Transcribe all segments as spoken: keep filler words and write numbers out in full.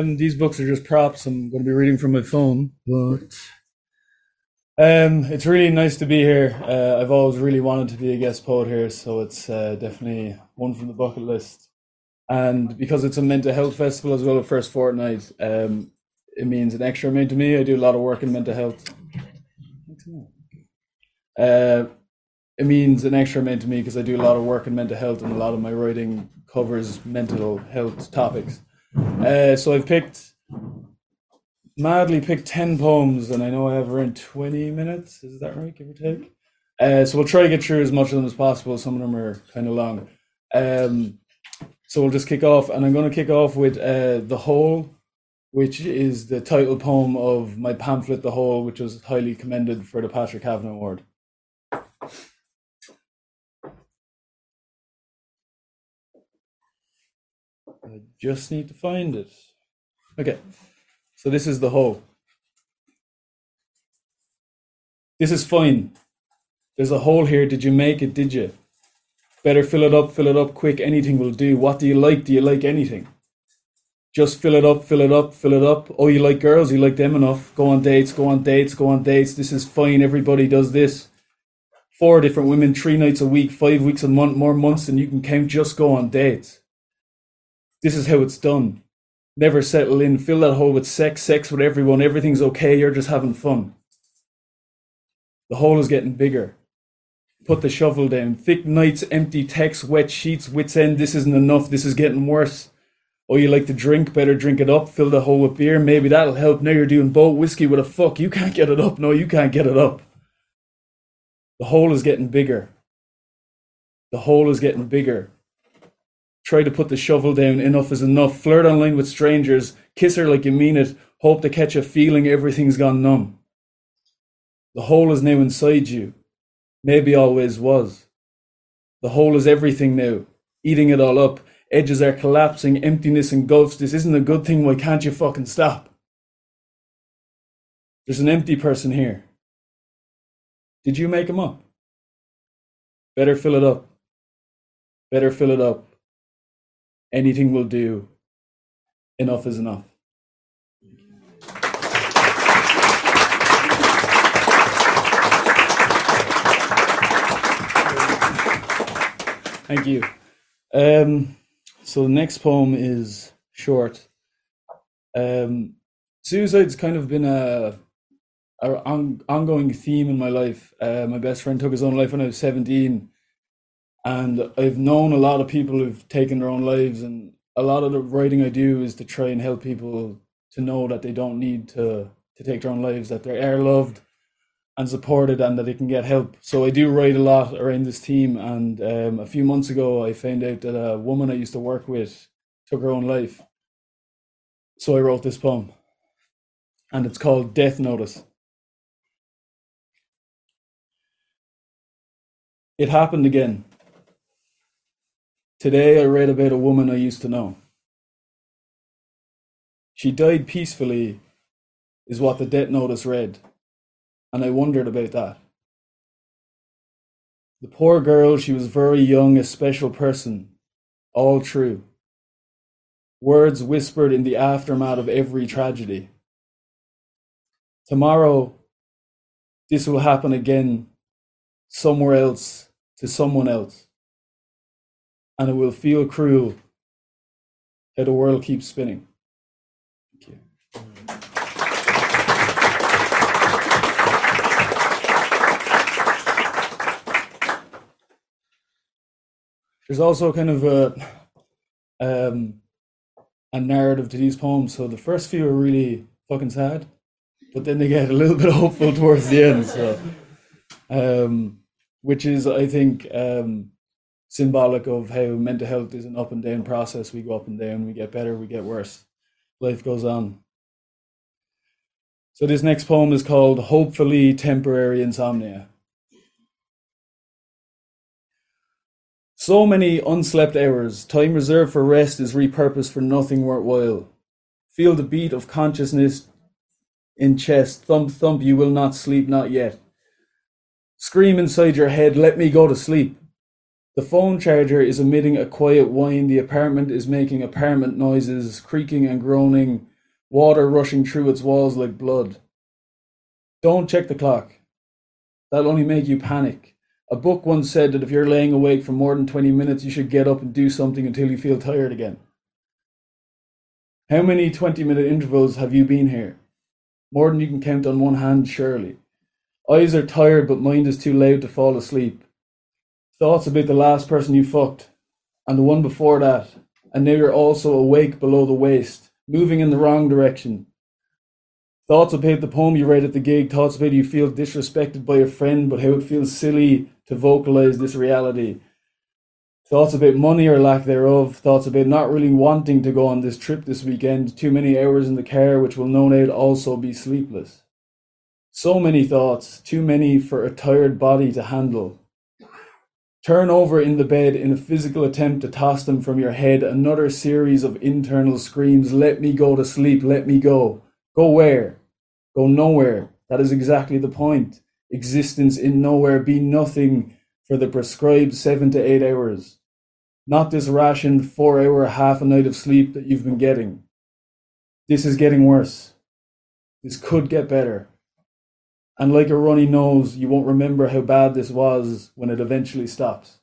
Um, these books are just props. I'm going to be reading from my phone, but um, it's really nice to be here. Uh, I've always really wanted to be a guest poet here, so it's uh, definitely one from the bucket list. And because it's a mental health festival as well, the first fortnight, um, it means an extra amount to me. I do a lot of work in mental health. Uh, it means an extra amount to me because I do a lot of work in mental health, and a lot of my writing covers mental health topics. Uh, so I've picked, madly picked ten poems, and I know I have around twenty minutes. Is that right, give or take? Uh, so we'll try to get through as much of them as possible. Some of them are kind of long. Um, so we'll just kick off, and I'm going to kick off with uh, The Hole, which is the title poem of my pamphlet, The Hole, which was highly commended for the Patrick Kavanagh Award. I just need to find it. Okay, so this is The Hole. This is fine. There's a hole here. Did you make it, did you? Better fill it up, fill it up quick. Anything will do. What do you like? Do you like anything? Just fill it up, fill it up, fill it up. Oh, you like girls? You like them enough. Go on dates, go on dates, go on dates. This is fine. Everybody does this. Four different women, three nights a week, five weeks a month, more months than you can count. Just go on dates. This is how it's done. Never settle in. Fill that hole with sex, sex with everyone. Everything's okay. You're just having fun. The hole is getting bigger. Put the shovel down. Thick nights, empty texts, wet sheets, wits end. This isn't enough. This is getting worse. Oh, you like to drink? Better drink it up. Fill the hole with beer. Maybe that'll help. Now you're doing boat whiskey with a fuck. You can't get it up. No, you can't get it up. The hole is getting bigger. The hole is getting bigger. Try to put the shovel down. Enough is enough. Flirt online with strangers. Kiss her like you mean it. Hope to catch a feeling everything's gone numb. The hole is now inside you. Maybe always was. The hole is everything now. Eating it all up. Edges are collapsing. Emptiness engulfs. This isn't a good thing. Why can't you fucking stop? There's an empty person here. Did you make him up? Better fill it up. Better fill it up. Anything will do. Enough is enough. Thank you. Um, so the next poem is short. Um, suicide's kind of been a, a on, ongoing theme in my life. Uh, my best friend took his own life when I was seventeen. And I've known a lot of people who've taken their own lives, and a lot of the writing I do is to try and help people to know that they don't need to, to take their own lives, that they are loved and supported, and that they can get help. So I do write a lot around this theme, and um, a few months ago I found out that a woman I used to work with took her own life. So I wrote this poem, and it's called Death Notice. It happened again. Today I read about a woman I used to know. She died peacefully, is what the death notice read, and I wondered about that. The poor girl, she was very young, a special person, all true. Words whispered in the aftermath of every tragedy. Tomorrow, this will happen again, somewhere else, to someone else. And it will feel cruel how the world keeps spinning. Thank you. There's also kind of a um, a narrative to these poems. So the first few are really fucking sad, but then they get a little bit hopeful towards the end. So, um, which is, I think, um, symbolic of how mental health is an up and down process. We go up and down, we get better, we get worse. Life goes on. So this next poem is called Hopefully Temporary Insomnia. So many unslept hours, time reserved for rest is repurposed for nothing worthwhile. Feel the beat of consciousness in chest, thump, thump, you will not sleep, not yet. Scream inside your head, let me go to sleep. The phone charger is emitting a quiet whine. The apartment is making apartment noises, creaking and groaning. water rushing through its walls like blood. Don't check the clock. That'll only make you panic. A book once said that if you're laying awake for more than twenty minutes, you should get up and do something until you feel tired again. How many twenty-minute intervals have you been here? More than you can count on one hand, surely. Eyes are tired, but mind is too loud to fall asleep. Thoughts about the last person you fucked, and the one before that, and now you're also awake below the waist, moving in the wrong direction. Thoughts about the poem you read at the gig, thoughts about you feel disrespected by a friend, but how it feels silly to vocalize this reality. Thoughts about money or lack thereof, thoughts about not really wanting to go on this trip this weekend, too many hours in the car which will no doubt also be sleepless. So many thoughts, too many for a tired body to handle. Turn over in the bed in a physical attempt to toss them from your head, another series of internal screams, let me go to sleep, let me go. Go where? Go nowhere. That is exactly the point. Existence in nowhere, be nothing for the prescribed seven to eight hours. Not this rationed four hour half a night of sleep that you've been getting. This is getting worse. This could get better. And like a runny nose, you won't remember how bad this was when it eventually stops.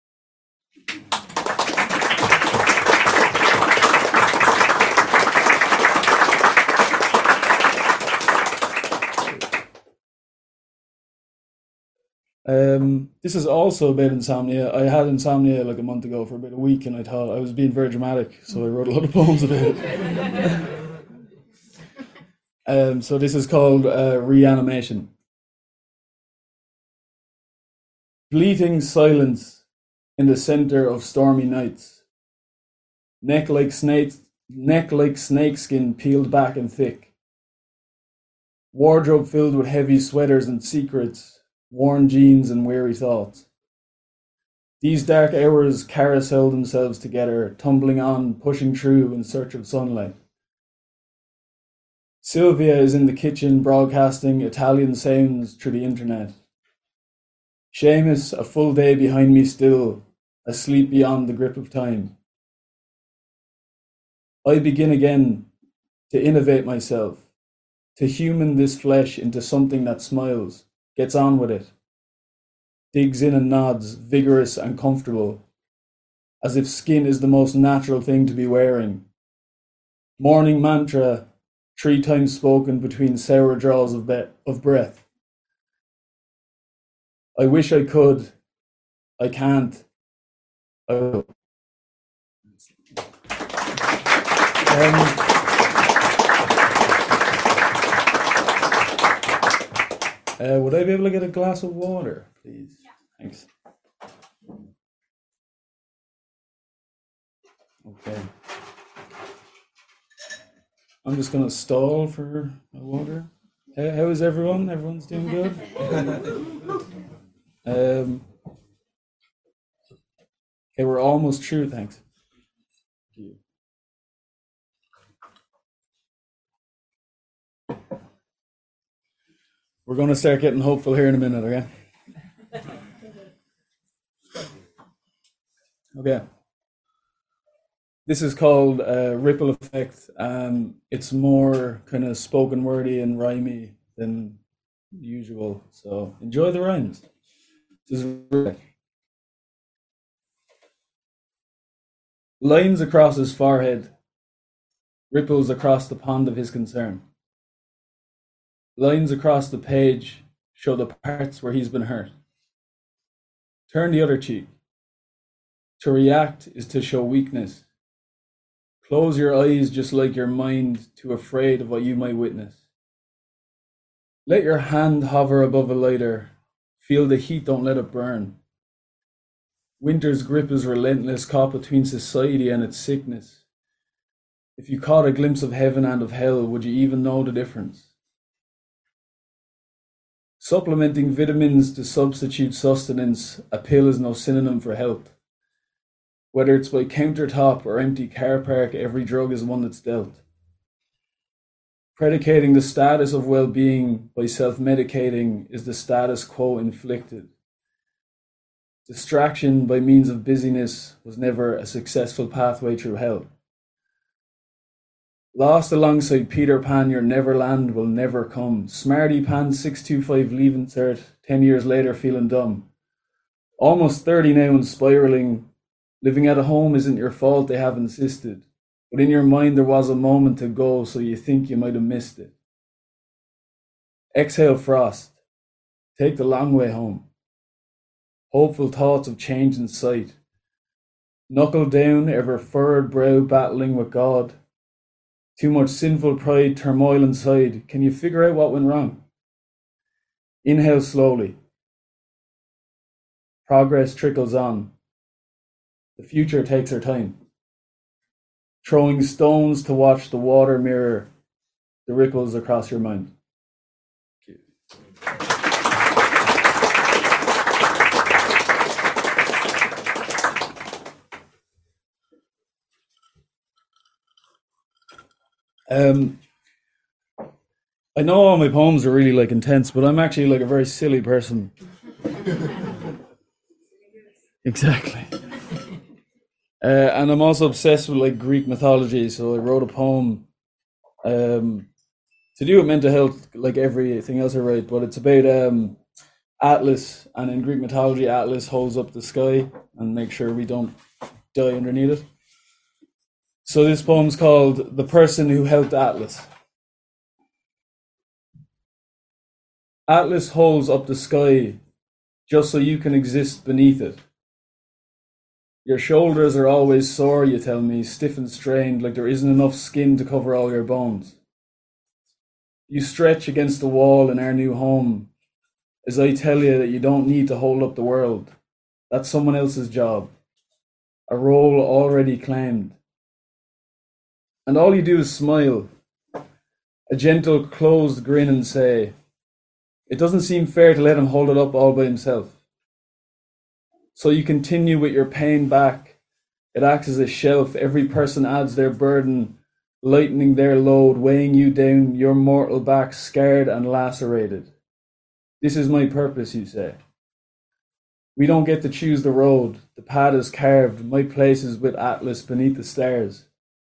Um, this is also about insomnia. I had insomnia like a month ago for about a week, and I thought I was being very dramatic, so I wrote a lot of poems about it. um, so this is called uh, Reanimation. Bleating silence in the center of stormy nights. Neck like snake, neck like snakeskin peeled back and thick. Wardrobe filled with heavy sweaters and secrets. Worn jeans and weary thoughts. These dark hours carousel themselves together, tumbling on, pushing through in search of sunlight. Sylvia is in the kitchen broadcasting Italian sounds through the internet. Seamus, a full day behind me still, asleep beyond the grip of time. I begin again to innovate myself, to human this flesh into something that smiles, gets on with it, digs in and nods, vigorous and comfortable, as if skin is the most natural thing to be wearing. Morning mantra, three times spoken between sour draws of, be- of breath. I wish I could, I can't, I will. Um, Uh, would I be able to get a glass of water, please? Yeah. Thanks. Okay. I'm just going to stall for my water. How, how is everyone? Everyone's doing good? um, okay, we're almost through, thanks. Thank you. We're going to start getting hopeful here in a minute, okay? Okay. This is called uh, Ripple Effect. Um, it's more kind of spoken wordy and rhymey than usual, so enjoy the rhymes. This is lines across his forehead, ripples across the pond of his concern. Lines across the page show the parts where he's been hurt. Turn the other cheek. To react is to show weakness. Close your eyes just like your mind, too afraid of what you might witness. Let your hand hover above a lighter. Feel the heat, don't let it burn. Winter's grip is relentless, caught between society and its sickness. If you caught a glimpse of heaven and of hell, would you even know the difference? Supplementing vitamins to substitute sustenance, a pill is no synonym for health. Whether it's by countertop or empty car park, every drug is one that's dealt. Predicating the status of well-being by self-medicating is the status quo inflicted. Distraction by means of busyness was never a successful pathway through hell. Lost alongside Peter Pan, your Neverland will never come. Smarty Pan six two five leaving cert, ten years later feeling dumb. Almost thirty now and spiraling. Living at a home isn't your fault, they have insisted. But in your mind there was a moment to go, so you think you might have missed it. Exhale frost. Take the long way home. Hopeful thoughts of change in sight. Knuckle down, ever furrowed brow battling with God. Too much sinful pride, turmoil inside. Can you figure out what went wrong? Inhale slowly. Progress trickles on. The future takes her time. Throwing stones to watch the water mirror the ripples across your mind. Um, I know all my poems are really like intense, but I'm actually like a very silly person. Exactly. Uh, and I'm also obsessed with like Greek mythology, so I wrote a poem um, to do with mental health, like everything else I write, but it's about um, Atlas, and in Greek mythology, Atlas holds up the sky and makes sure we don't die underneath it. So this poem's called The Person Who Helped Atlas. Atlas holds up the sky just so you can exist beneath it. Your shoulders are always sore, you tell me, stiff and strained, like there isn't enough skin to cover all your bones. You stretch against the wall in our new home as I tell you that you don't need to hold up the world. That's someone else's job, a role already claimed. And all you do is smile, a gentle closed grin, and say, it doesn't seem fair to let him hold it up all by himself. So you continue with your pain back. It acts as a shelf. Every person adds their burden, lightening their load, weighing you down, your mortal back scarred and lacerated. This is my purpose, you say. We don't get to choose the road. The path is carved. My place is with Atlas beneath the stars.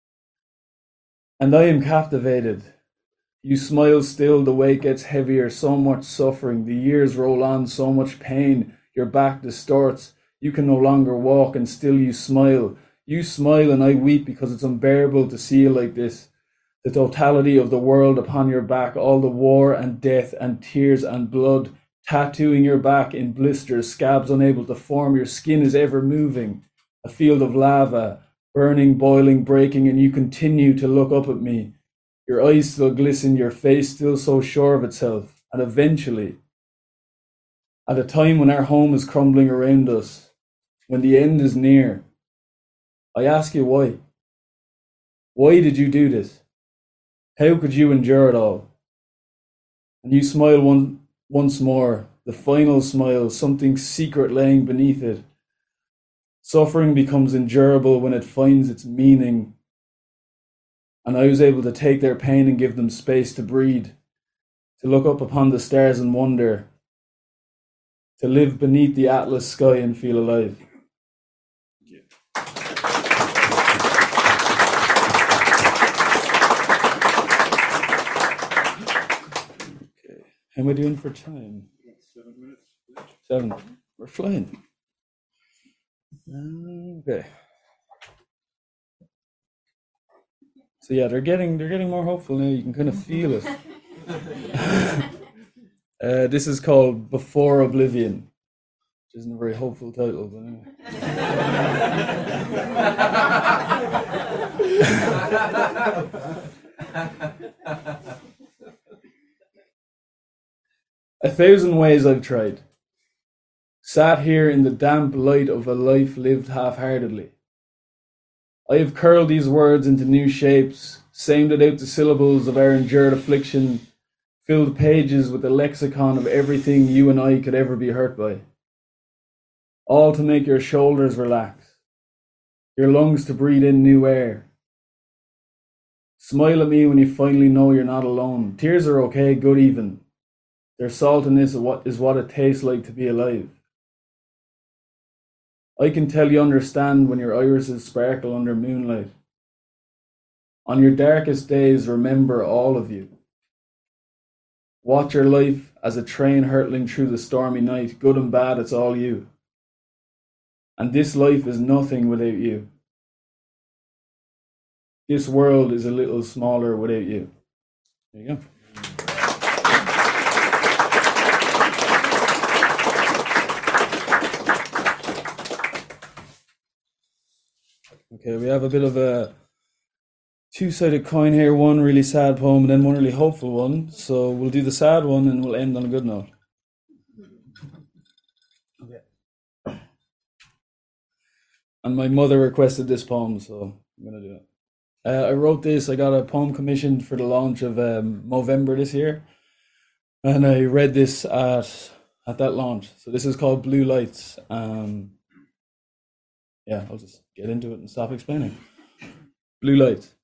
And I am captivated. You smile still, the weight gets heavier, so much suffering. The years roll on, so much pain. Your back distorts. You can no longer walk, and still you smile. You smile and I weep because it's unbearable to see you like this. The totality of the world upon your back, all the war and death and tears and blood, tattooing your back in blisters, scabs unable to form. Your skin is ever moving, a field of lava, burning, boiling, breaking, and you continue to look up at me. Your eyes still glisten, your face still so sure of itself. And eventually, at a time when our home is crumbling around us, when the end is near, I ask you why. Why did you do this? How could you endure it all? And you smile one, once more, the final smile, something secret laying beneath it. Suffering becomes endurable when it finds its meaning. And I was able to take their pain and give them space to breathe, to look up upon the stars and wonder, to live beneath the Atlas sky and feel alive. Yeah. Okay. How am I doing for time? Seven minutes. Seven. We're flying. Okay. So yeah, they're getting they're getting more hopeful now. You can kind of feel it. uh, this is called Before Oblivion, which isn't a very hopeful title, but anyway. A thousand ways I've tried. Sat here in the damp light of a life lived half-heartedly. I have curled these words into new shapes, sounded out the syllables of our endured affliction, filled pages with the lexicon of everything you and I could ever be hurt by. All to make your shoulders relax, your lungs to breathe in new air. Smile at me when you finally know you're not alone. Tears are okay, good even. Their saltiness is what, is what it tastes like to be alive. I can tell you understand when your irises sparkle under moonlight. On your darkest days, remember all of you. Watch your life as a train hurtling through the stormy night. Good and bad, it's all you. And this life is nothing without you. This world is a little smaller without you. There you go. Okay, we have a bit of a two-sided coin here, one really sad poem and then one really hopeful one. So we'll do the sad one and we'll end on a good note. Okay. And my mother requested this poem, so I'm going to do it. Uh, I wrote this, I got a poem commissioned for the launch of um, Movember this year. And I read this at at that launch. So this is called Blue Lights. Um, yeah, I'll just get into it and stop explaining. Blue lights.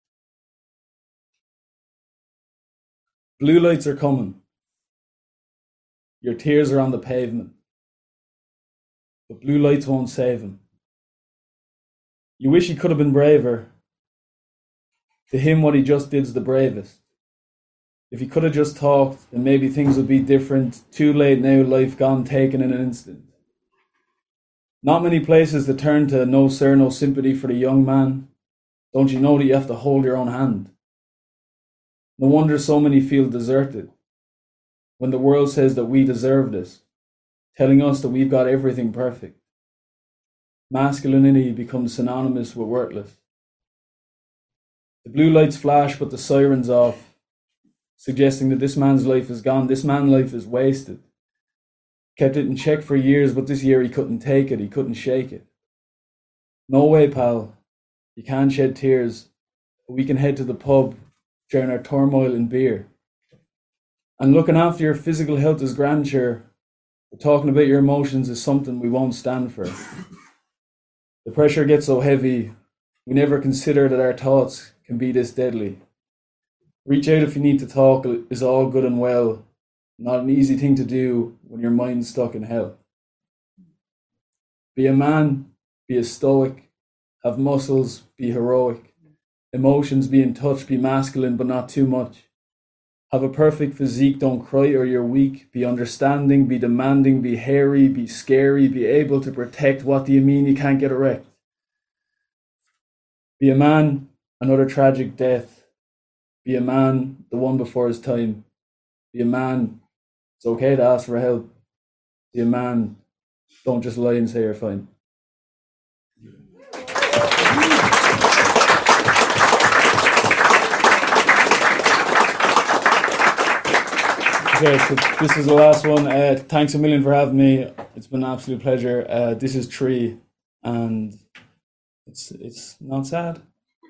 Blue lights are coming. Your tears are on the pavement. But blue lights won't save him. You wish he could have been braver. To him, what he just did's the bravest. If he could have just talked, then maybe things would be different. Too late now, life gone, taken in an instant. Not many places to turn to, no sir, no sympathy for the young man. Don't you know that you have to hold your own hand? No wonder so many feel deserted when the world says that we deserve this, telling us that we've got everything perfect. Masculinity becomes synonymous with worthless. The blue lights flash, but the siren's off, suggesting that this man's life is gone, this man's life is wasted. Kept it in check for years, but this year he couldn't take it, he couldn't shake it. No way, pal. You can't shed tears, but we can head to the pub, drown our turmoil in beer. And looking after your physical health is grand, sure, but talking about your emotions is something we won't stand for. The pressure gets so heavy, we never consider that our thoughts can be this deadly. Reach out if you need to talk is all good and well, not an easy thing to do when your mind's stuck in hell. Be a man, be a stoic, have muscles, be heroic. Emotions, be in touch, be masculine, but not too much. Have a perfect physique, don't cry or you're weak. Be understanding, be demanding, be hairy, be scary, be able to protect. What do you mean you can't get erect? Be a man, another tragic death. Be a man, the one before his time. Be a man, it's okay to ask for help. Be a man, don't just lie and say you're fine. Okay, so this is the last one. Uh, thanks a million for having me. It's been an absolute pleasure. Uh, this is Tree, and it's it's not sad.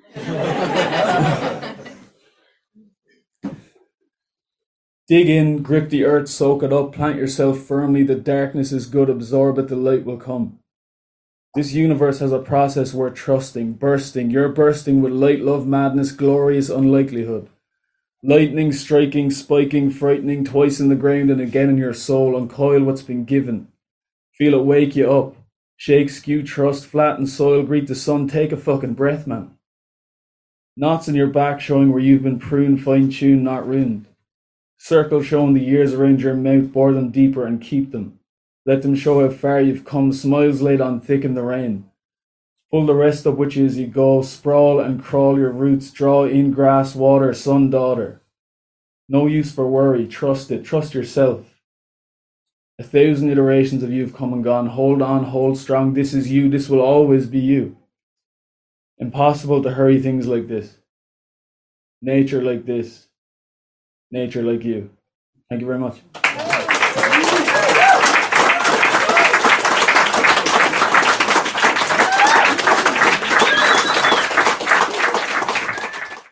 Dig in, grip the earth, soak it up, plant yourself firmly. The darkness is good, absorb it, the light will come. This universe has a process worth trusting, bursting. You're bursting with light, love, madness, glorious unlikelihood. Lightning, striking, spiking, frightening, twice in the ground and again in your soul. Uncoil what's been given. Feel it wake you up. Shake, skew, trust, flatten soil, greet the sun. Take a fucking breath, man. Knots in your back showing where you've been pruned, fine-tuned, not ruined. Circle showing the years around your mouth, bore them deeper and keep them. Let them show how far you've come, smiles laid on thick in the rain. Pull the rest up with you as you go, sprawl and crawl your roots, draw in grass, water, sun, daughter. No use for worry, trust it, trust yourself. A thousand iterations of you have come and gone, hold on, hold strong, this is you, this will always be you. Impossible to hurry things like this. Nature like this. Nature like you. Thank you very much.